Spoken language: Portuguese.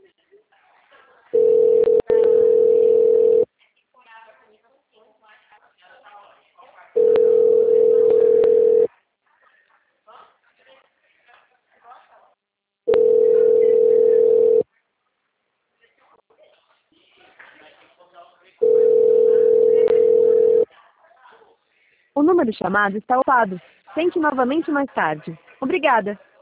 O número chamado está ocupado. Tente novamente mais tarde. Obrigada.